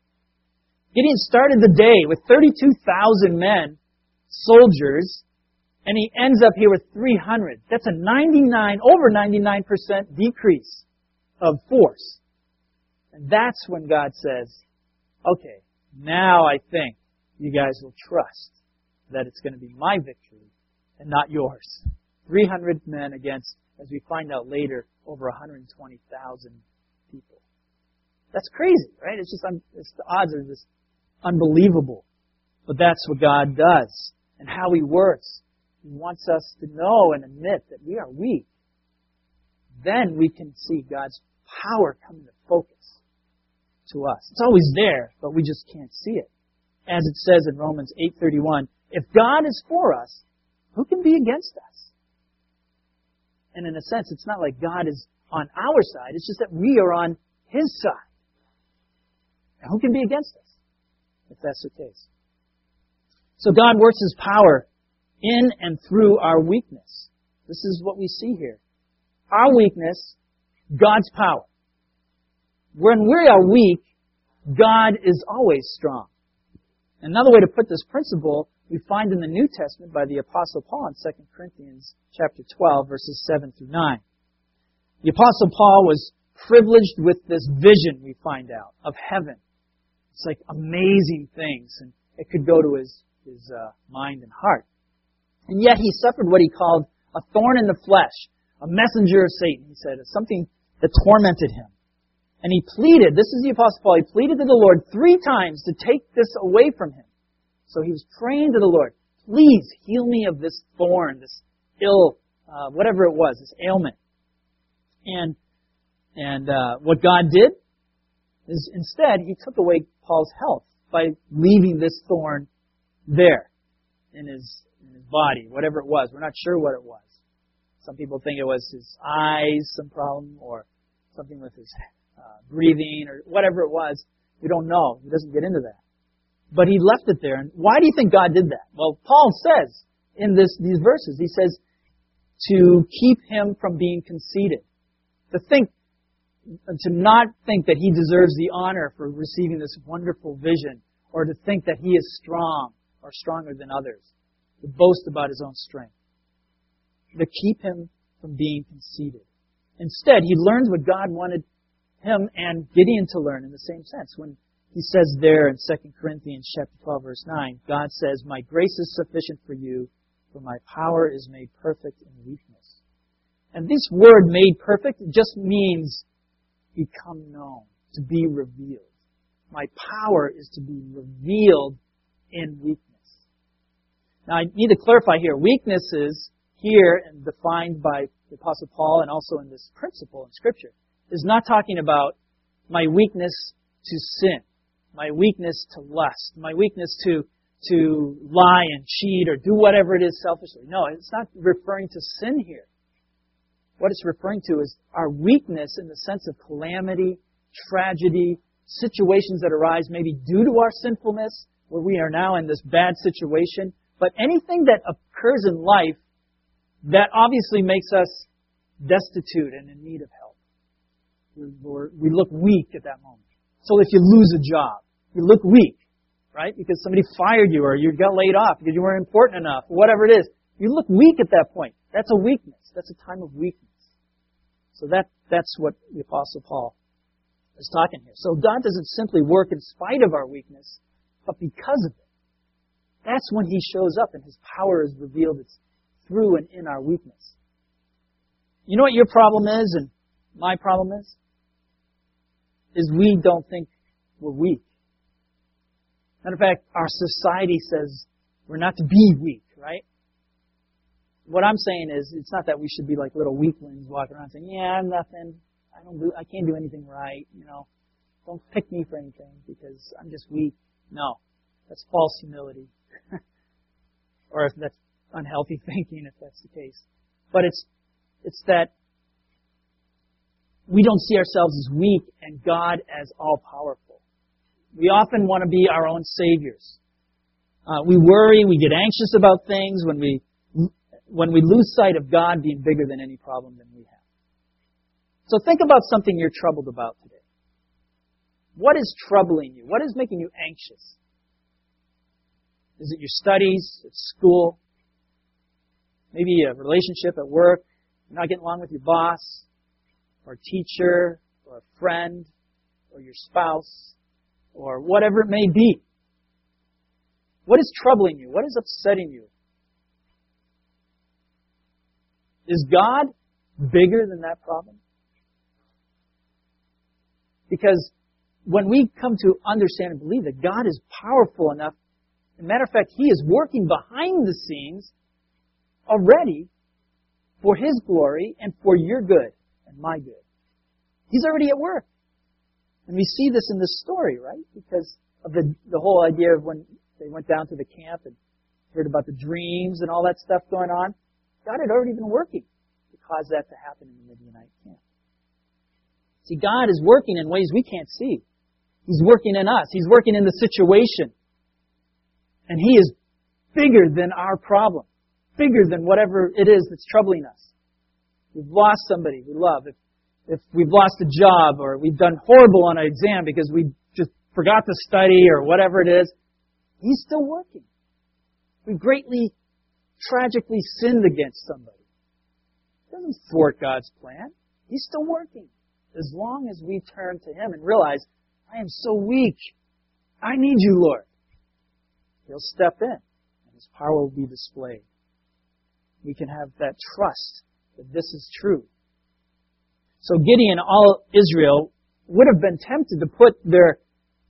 Gideon started the day with 32,000 men, soldiers, and he ends up here with 300. That's a over 99% decrease of force. And that's when God says, okay, now I think you guys will trust that it's going to be my victory and not yours. 300 men against, as we find out later, over 120,000 people. That's crazy, right? The odds are just unbelievable. But that's what God does and how He works. He wants us to know and admit that we are weak. Then we can see God's power come into focus to us. It's always there, but we just can't see it. As it says in Romans 8:31, if God is for us, who can be against us? And in a sense, it's not like God is on our side. It's just that we are on His side. And who can be against us if that's the case? So God works His power in and through our weakness. This is what we see here. Our weakness, God's power. When we are weak, God is always strong. Another way to put this principle we find in the New Testament by the Apostle Paul in 2 Corinthians chapter 12, verses 7 through 9. The Apostle Paul was privileged with this vision, we find out, of heaven. It's like amazing things, and it could go to his mind and heart. And yet he suffered what he called a thorn in the flesh, a messenger of Satan, he said. It's something that tormented him. And he pleaded, this is the Apostle Paul, he pleaded to the Lord 3 times to take this away from him. So he was praying to the Lord, please heal me of this thorn, this ill, whatever it was, this ailment. And what God did is instead he took away Paul's health by leaving this thorn there in his body, whatever it was. We're not sure what it was. Some people think it was his eyes, some problem, or something with his breathing, or whatever it was. We don't know. He doesn't get into that. But he left it there. And why do you think God did that? Well, Paul says in these verses, he says, to keep him from being conceited. To think, to not think that he deserves the honor for receiving this wonderful vision, or to think that he is strong or stronger than others, to boast about his own strength, to keep him from being conceited. Instead, he learns what God wanted him and Gideon to learn in the same sense. When he says there in 2 Corinthians chapter 12, verse 9, God says, "My grace is sufficient for you, for my power is made perfect in weakness." And this word "made perfect" just means become known, to be revealed. My power is to be revealed in weakness. Now, I need to clarify here. Weaknesses here, and defined by the Apostle Paul and also in this principle in Scripture, is not talking about my weakness to sin, my weakness to lust, my weakness to lie and cheat or do whatever it is selfishly. No, it's not referring to sin here. What it's referring to is our weakness in the sense of calamity, tragedy, situations that arise maybe due to our sinfulness, where we are now in this bad situation. But anything that occurs in life that obviously makes us destitute and in need of help. We look weak at that moment. So if you lose a job, you look weak, right? Because somebody fired you or you got laid off because you weren't important enough, whatever it is. You look weak at that point. That's a weakness. That's a time of weakness. So that's what the Apostle Paul is talking here. So God doesn't simply work in spite of our weakness, but because of it. That's when He shows up and His power is revealed. It's through and in our weakness. You know what your problem is and my problem is? Is we don't think we're weak. Matter of fact, our society says we're not to be weak, right? What I'm saying is, it's not that we should be like little weaklings walking around saying, "Yeah, I'm nothing. I can't do anything right. Don't pick me for anything because I'm just weak." No, that's false humility, or if that's unhealthy thinking, if that's the case. But it's that we don't see ourselves as weak and God as all-powerful. We often want to be our own saviors. We worry, we get anxious about things when we lose sight of God being bigger than any problem that we have. So think about something you're troubled about today. What is troubling you? What is making you anxious? Is it your studies at school? Maybe a relationship at work? You're not getting along with your boss? Or a teacher? Or a friend? Or your spouse? Or whatever it may be. What is troubling you? What is upsetting you? Is God bigger than that problem? Because when we come to understand and believe that God is powerful enough, as a matter of fact, He is working behind the scenes already for His glory and for your good and my good. He's already at work. And we see this in this story, right? Because of the whole idea of when they went down to the camp and heard about the dreams and all that stuff going on. God had already been working to cause that to happen in the Midianite camp. See, God is working in ways we can't see. He's working in us. He's working in the situation. And He is bigger than our problem. Bigger than whatever it is that's troubling us. We've lost somebody we love. If we've lost a job or we've done horrible on an exam because we just forgot to study or whatever it is, He's still working. We've greatly, tragically sinned against somebody. It doesn't thwart God's plan. He's still working. As long as we turn to Him and realize, I am so weak. I need You, Lord. He'll step in and His power will be displayed. We can have that trust that this is true. So Gideon, all Israel, would have been tempted to put their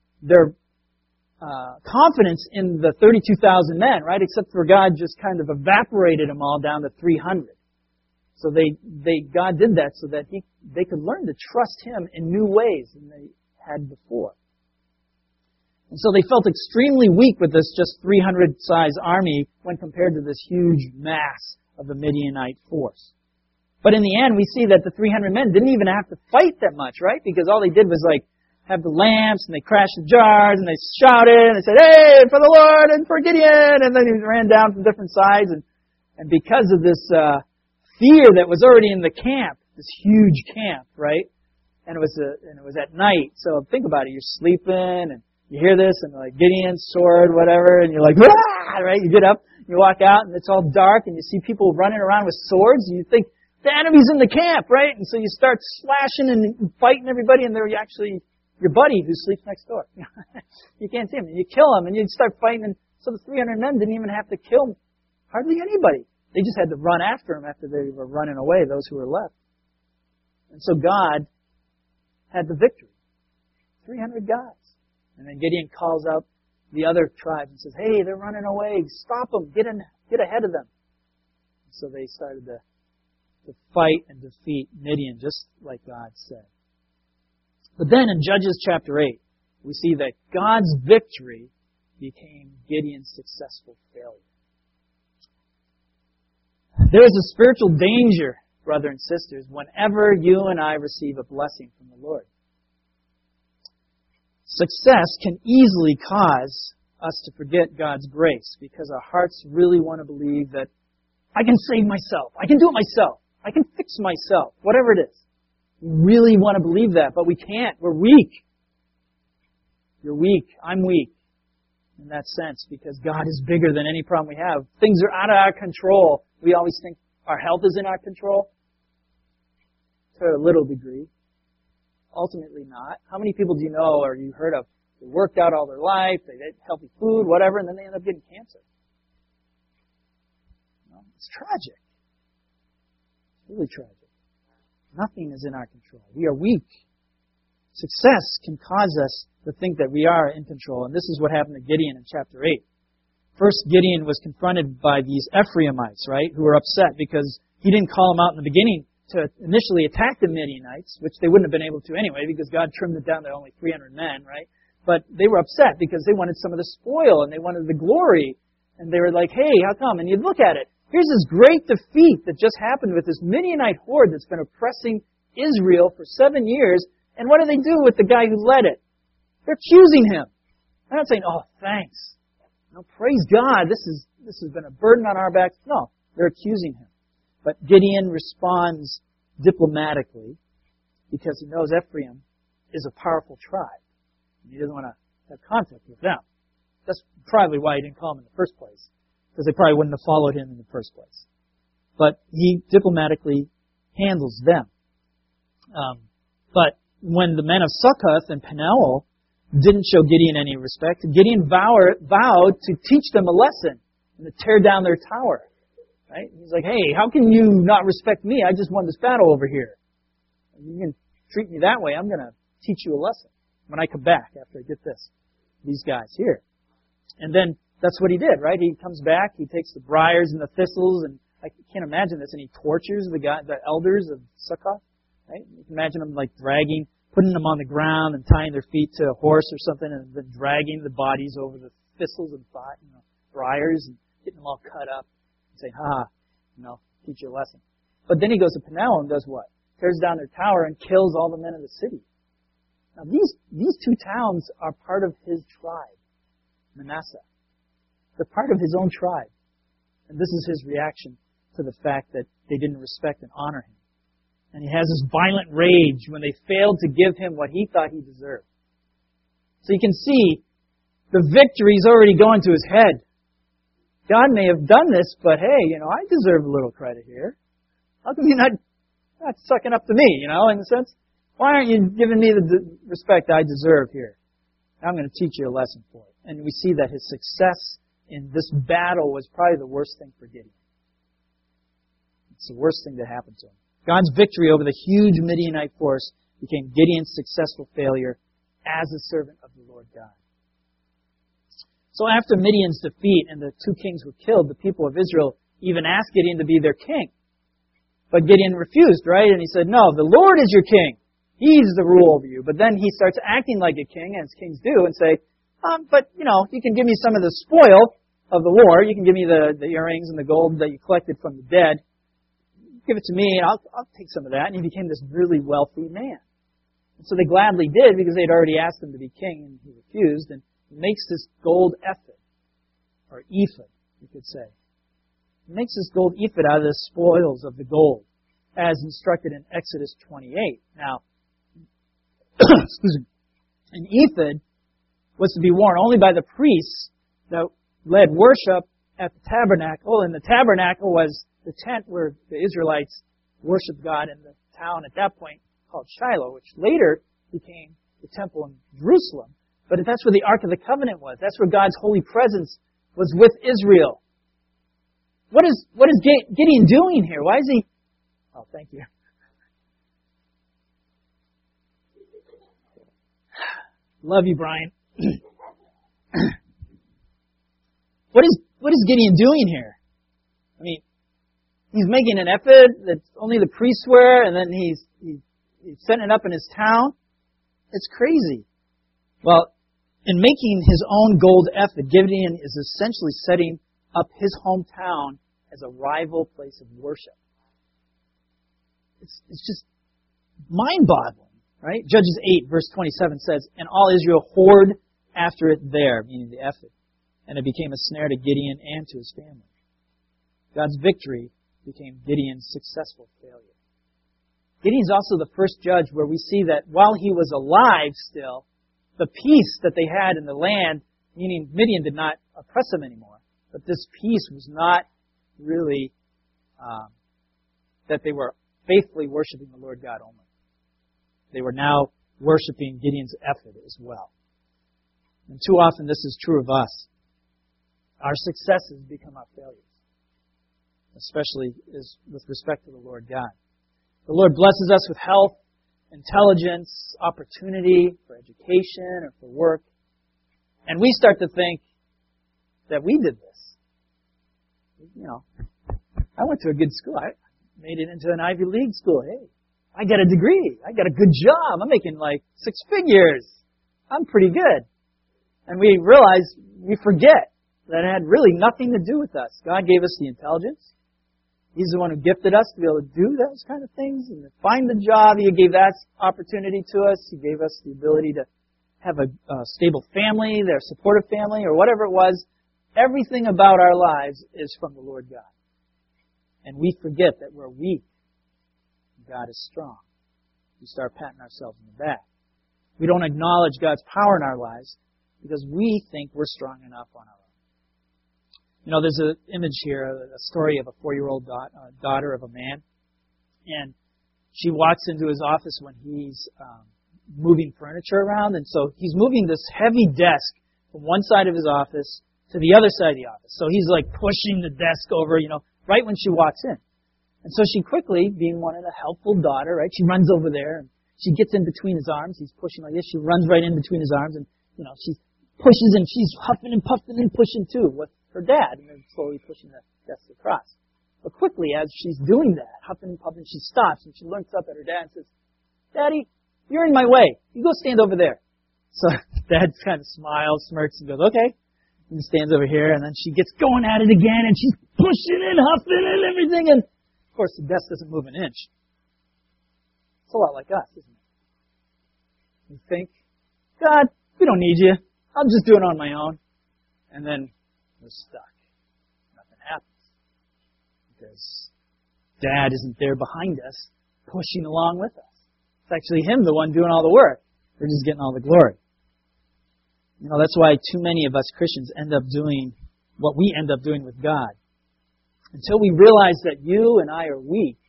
confidence in the 32,000 men, right? Except for God just kind of evaporated them all down to 300. So God did that so that they could learn to trust Him in new ways than they had before. And so they felt extremely weak with this just 300-size army when compared to this huge mass of the Midianite force. But in the end, we see that the 300 men didn't even have to fight that much, right? Because all they did was have the lamps, and they crashed the jars, and they shouted, and they said, "Hey, for the Lord and for Gideon!" And then he ran down from different sides. And because of this fear that was already in the camp, this huge camp, right? and it was at night. So think about it. You're sleeping, and you hear this, and like Gideon's sword, whatever, and you're like, ah! Right? You get up, you walk out, and it's all dark, and you see people running around with swords, and you think, the enemy's in the camp, right? And so you start slashing and fighting everybody, and they're actually your buddy who sleeps next door. You can't see him. You kill him, and you start fighting. And so the 300 men didn't even have to kill hardly anybody. They just had to run after him after they were running away, those who were left. And so God had the victory. 300 guys. And then Gideon calls out the other tribes and says, hey, they're running away. Stop them. Get ahead of them. And so they started to fight and defeat Midian, just like God said. But then in Judges chapter 8, we see that God's victory became Gideon's successful failure. There is a spiritual danger, brothers and sisters, whenever you and I receive a blessing from the Lord. Success can easily cause us to forget God's grace because our hearts really want to believe that I can save myself, I can do it myself, I can fix myself, whatever it is. We really want to believe that, but we can't. We're weak. You're weak. I'm weak in that sense because God is bigger than any problem we have. Things are out of our control. We always think our health is in our control to a little degree. Ultimately not. How many people do you know or you heard of, they worked out all their life, they ate healthy food, whatever, and then they end up getting cancer? No, it's tragic. It's really tragic. Nothing is in our control. We are weak. Success can cause us to think that we are in control. And this is what happened to Gideon in chapter 8. First, Gideon was confronted by these Ephraimites, right, who were upset because he didn't call them out in the beginning to initially attack the Midianites, which they wouldn't have been able to anyway because God trimmed it down to only 300 men, right? But they were upset because they wanted some of the spoil and they wanted the glory. And they were like, hey, how come? And you'd look at it. Here's this great defeat that just happened with this Midianite horde that's been oppressing Israel for 7 years. And what do they do with the guy who led it? They're accusing him. They're not saying, oh, thanks. No, praise God. This has been a burden on our backs. No, they're accusing him. But Gideon responds diplomatically because he knows Ephraim is a powerful tribe. And he doesn't want to have conflict with them. That's probably why he didn't call them in the first place. Because they probably wouldn't have followed him in the first place. But he diplomatically handles them. But when the men of Succoth and Penuel didn't show Gideon any respect, Gideon vowed to teach them a lesson and to tear down their tower. Right? He's like, hey, how can you not respect me? I just won this battle over here. You can treat me that way. I'm going to teach you a lesson when I come back after I get these guys here. And then that's what he did, right? He comes back, he takes the briars and the thistles, and I can't imagine this, and he tortures the elders of Succoth, right? You can imagine them like putting them on the ground and tying their feet to a horse or something, and then dragging the bodies over the thistles and briars and getting them all cut up and saying, teach you a lesson. But then he goes to Penuel and does what? Tears down their tower and kills all the men of the city. Now these two towns are part of his tribe, Manasseh. They're part of his own tribe. And this is his reaction to the fact that they didn't respect and honor him. And he has this violent rage when they failed to give him what he thought he deserved. So you can see the victory's already going to his head. God may have done this, but hey, I deserve a little credit here. How come you're not sucking up to me, in a sense? Why aren't you giving me the respect I deserve here? I'm going to teach you a lesson for it. And we see that his success in this battle was probably the worst thing for Gideon. It's the worst thing that happened to him. God's victory over the huge Midianite force became Gideon's successful failure as a servant of the Lord God. So after Midian's defeat and the two kings were killed, the people of Israel even asked Gideon to be their king. But Gideon refused, right? And he said, no, the Lord is your king. He's the rule over you. But then he starts acting like a king, as kings do, and say, but, you can give me some of the spoil of the war. You can give me the earrings and the gold that you collected from the dead. Give it to me, and I'll take some of that. And he became this really wealthy man. And so they gladly did, because they'd already asked him to be king, and he refused. And he makes this gold ephod, or ephod, you could say. He makes this gold ephod out of the spoils of the gold, as instructed in Exodus 28. Now, excuse me, an ephod was to be worn only by the priests that led worship at the tabernacle, and the tabernacle was the tent where the Israelites worshiped God in the town at that point called Shiloh, which later became the temple in Jerusalem. But that's where the Ark of the Covenant was. That's where God's holy presence was with Israel. What is Gideon doing here? Why is he... Oh, thank you. Love you, Brian. What is Gideon doing here? I mean, he's making an ephod that only the priests wear, and then he's setting it up in his town. It's crazy. Well, in making his own gold ephod, Gideon is essentially setting up his hometown as a rival place of worship. It's just mind-boggling, right? Judges 8, verse 27 says, "And all Israel whored after it there," meaning the ephod, "and it became a snare to Gideon and to his family." God's victory became Gideon's successful failure. Gideon's also the first judge where we see that while he was alive still, the peace that they had in the land, meaning Midian did not oppress them anymore, but this peace was not really that they were faithfully worshiping the Lord God only. They were now worshiping Gideon's ephod as well. And too often this is true of us. Our successes become our failures, especially with respect to the Lord God. The Lord blesses us with health, intelligence, opportunity for education or for work. And we start to think that we did this. You know, I went to a good school. I made it into an Ivy League school. Hey, I got a degree. I got a good job. I'm making like 6 figures. I'm pretty good. And we realize, we forget that it had really nothing to do with us. God gave us the intelligence. He's the one who gifted us to be able to do those kind of things and to find the job. He gave that opportunity to us. He gave us the ability to have a stable family, their supportive family, or whatever it was. Everything about our lives is from the Lord God. And we forget that we're weak. God is strong. We start patting ourselves in the back. We don't acknowledge God's power in our lives because we think we're strong enough on our own. You know, there's an image here, a story of a 4-year-old daughter of a man. And she walks into his office when he's moving furniture around. And so he's moving this heavy desk from one side of his office to the other side of the office. So he's like pushing the desk over, right when she walks in. And so she quickly, being one of the helpful daughter, right, she runs over there and she gets in between his arms. He's pushing like this. She runs right in between his arms and, she pushes and she's huffing and puffing and pushing too with her dad, slowly pushing the desk across. But quickly, as she's doing that, huffing and puffing, she stops and she looks up at her dad and says, "Daddy, you're in my way. You go stand over there." So Dad kind of smiles, smirks, and goes, "Okay." And stands over here, and then she gets going at it again, and she's pushing and huffing and everything, and of course the desk doesn't move an inch. It's a lot like us, isn't it? You think, "God, we don't need you. I'll just do it on my own." And then we're stuck. Nothing happens. Because Dad isn't there behind us, pushing along with us. It's actually Him, the one doing all the work. We're just getting all the glory. That's why too many of us Christians end up doing what we end up doing with God. Until we realize that you and I are weak,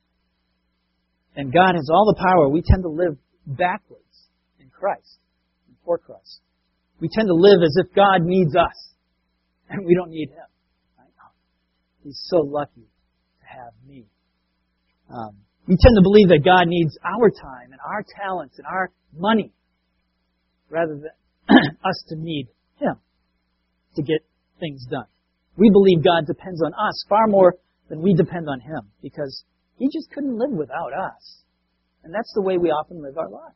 and God has all the power, we tend to live backwards in Christ, and for Christ. We tend to live as if God needs us, and we don't need Him. He's so lucky to have me. We tend to believe that God needs our time and our talents and our money, rather than us to need Him to get things done. We believe God depends on us far more than we depend on Him, because He just couldn't live without us. And that's the way we often live our lives.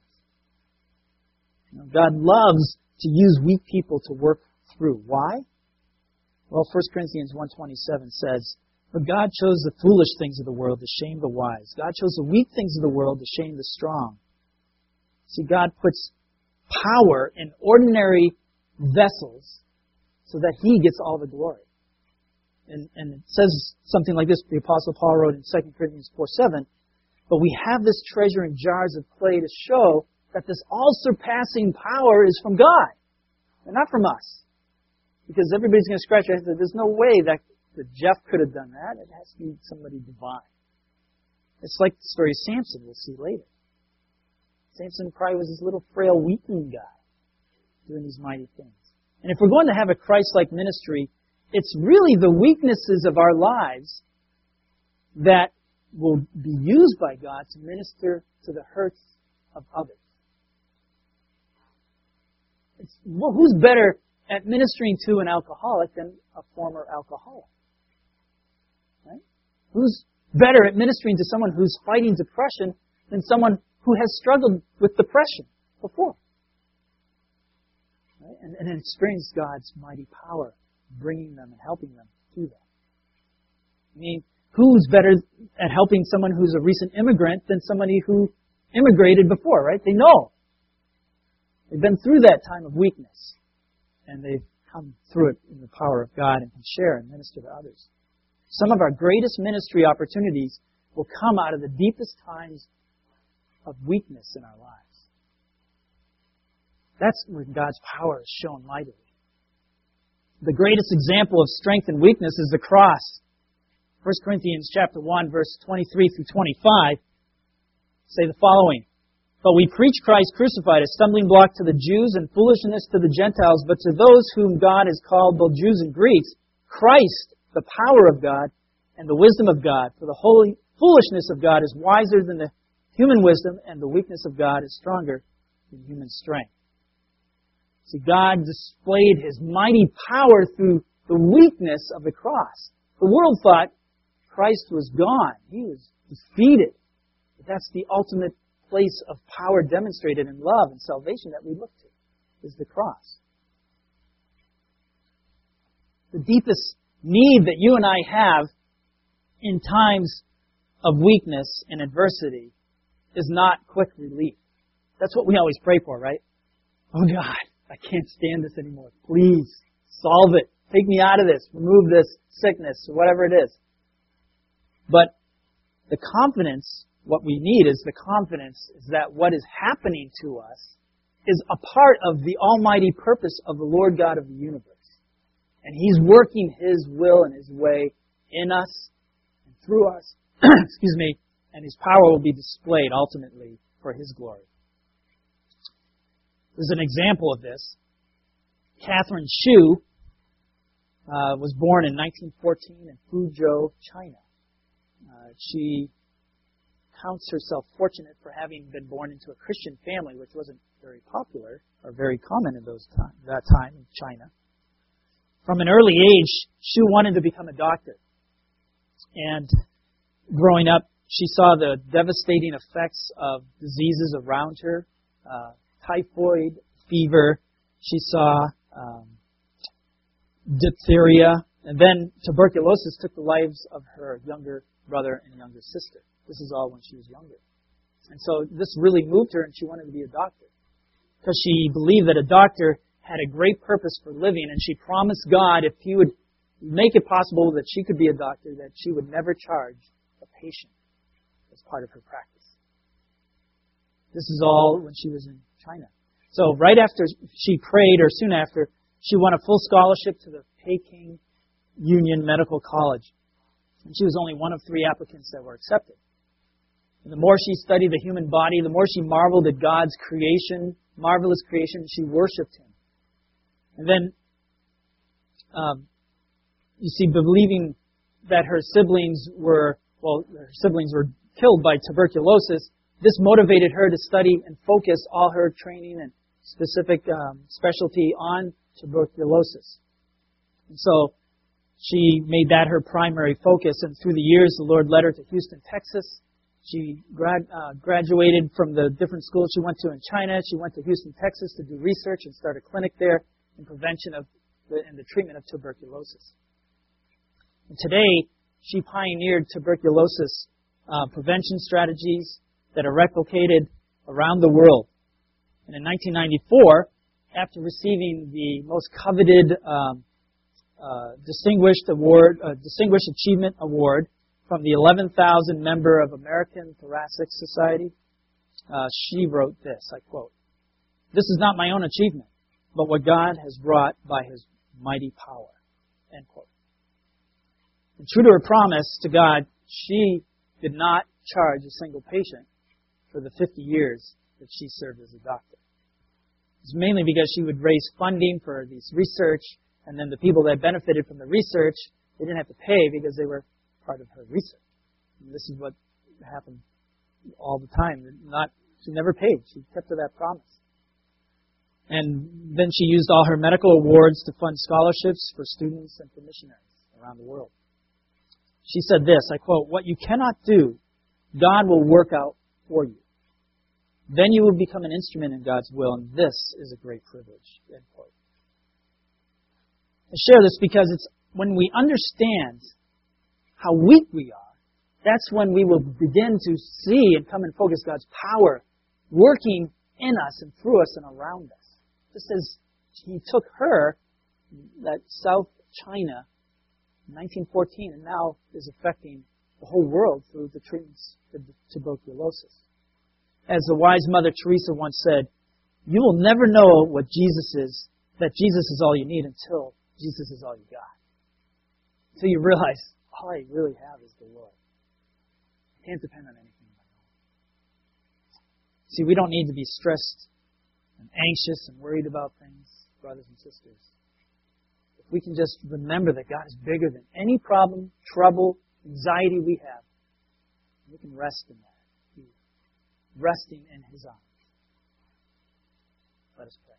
God loves to use weak people to work through. Why? Well, 1 Corinthians 1:27 says, "But God chose the foolish things of the world to shame the wise. God chose the weak things of the world to shame the strong." See, God puts power in ordinary vessels so that He gets all the glory. And it says something like this, the Apostle Paul wrote in 2 Corinthians 4:7, "But we have this treasure in jars of clay to show that this all-surpassing power is from God and not from us. Because everybody's going to scratch their head and say, there's no way that Jeff could have done that. It has to be somebody divine. It's like the story of Samson we'll see later. Samson probably was this little frail weakling guy doing these mighty things. And if we're going to have a Christ-like ministry, it's really the weaknesses of our lives that will be used by God to minister to the hurts of others. Who's better at ministering to an alcoholic than a former alcoholic? Right? Who's better at ministering to someone who's fighting depression than someone who has struggled with depression before? Right? And experienced God's mighty power bringing them and helping them through that. I mean, who's better at helping someone who's a recent immigrant than somebody who immigrated before, right? They know. They've been through that time of weakness. And they've come through it in the power of God and can share and minister to others. Some of our greatest ministry opportunities will come out of the deepest times of weakness in our lives. That's when God's power is shown mightily. The greatest example of strength and weakness is the cross. 1 Corinthians chapter 1, verse 23 through 25 say the following. But we preach Christ crucified, a stumbling block to the Jews and foolishness to the Gentiles, but to those whom God has called, both Jews and Greeks, Christ, the power of God and the wisdom of God. For the holy foolishness of God is wiser than the human wisdom, and the weakness of God is stronger than human strength. See, God displayed His mighty power through the weakness of the cross. The world thought Christ was gone. He was defeated. But that's the ultimate place of power demonstrated in love and salvation that we look to, is the cross. The deepest need that you and I have in times of weakness and adversity is not quick relief. That's what we always pray for, right? Oh God, I can't stand this anymore. Please, solve it. Take me out of this. Remove this sickness, or whatever it is. But the confidence, what we need is the confidence is that what is happening to us is a part of the almighty purpose of the Lord God of the universe. And He's working His will and His way in us and through us, excuse me, and His power will be displayed ultimately for His glory. There's an example of this. Catherine Shu was born in 1914 in Fuzhou, China. She counts herself fortunate for having been born into a Christian family, which wasn't very popular or very common in that time in China. From an early age, Shu wanted to become a doctor. And growing up, she saw the devastating effects of diseases around her. Typhoid, fever. She saw diphtheria. And then tuberculosis took the lives of her younger brother and younger sister. This is all when she was younger. And so this really moved her, and she wanted to be a doctor. Because she believed that a doctor had a great purpose for living, and she promised God if He would make it possible that she could be a doctor, that she would never charge a patient as part of her practice. This is all when she was in China. So right after she prayed, or soon after, she won a full scholarship to the Peking Union Medical College. And she was only one of 3 applicants that were accepted. And the more she studied the human body, the more she marveled at God's creation, marvelous creation, she worshipped Him. And then, you see, believing that her siblings were killed by tuberculosis, this motivated her to study and focus all her training and specific specialty on tuberculosis. And so she made that her primary focus, and through the years, the Lord led her to Houston, Texas. She graduated from the different schools she went to in China. She went to Houston, Texas to do research and start a clinic there in prevention of and the treatment of tuberculosis. And today, she pioneered tuberculosis prevention strategies that are replicated around the world. And in 1994, after receiving the most coveted Distinguished Achievement Award from the 11,000 member of American Thoracic Society, she wrote this, I quote, "This is not my own achievement, but what God has wrought by His mighty power." End quote. And true to her promise to God, she did not charge a single patient for the 50 years that she served as a doctor. It's mainly because she would raise funding for this research, and then the people that benefited from the research, they didn't have to pay because they were part of her research. And this is what happened all the time. She never paid. She kept to that promise. And then she used all her medical awards to fund scholarships for students and for missionaries around the world. She said this, I quote, "What you cannot do, God will work out for you. Then you will become an instrument in God's will, and this is a great privilege." End quote. I share this because it's when we understand how weak we are, that's when we will begin to see and come and focus God's power working in us and through us and around us. Just as He took her, that South China, in 1914, and now is affecting the whole world through the treatments for tuberculosis. As the wise Mother Teresa once said, "You will never know what Jesus is, that Jesus is all you need until Jesus is all you got." Until you realize, all I really have is the Lord. I can't depend on anything on my own. See, we don't need to be stressed and anxious and worried about things, brothers and sisters. If we can just remember that God is bigger than any problem, trouble, anxiety we have, we can rest in that. Resting in His arms. Let us pray.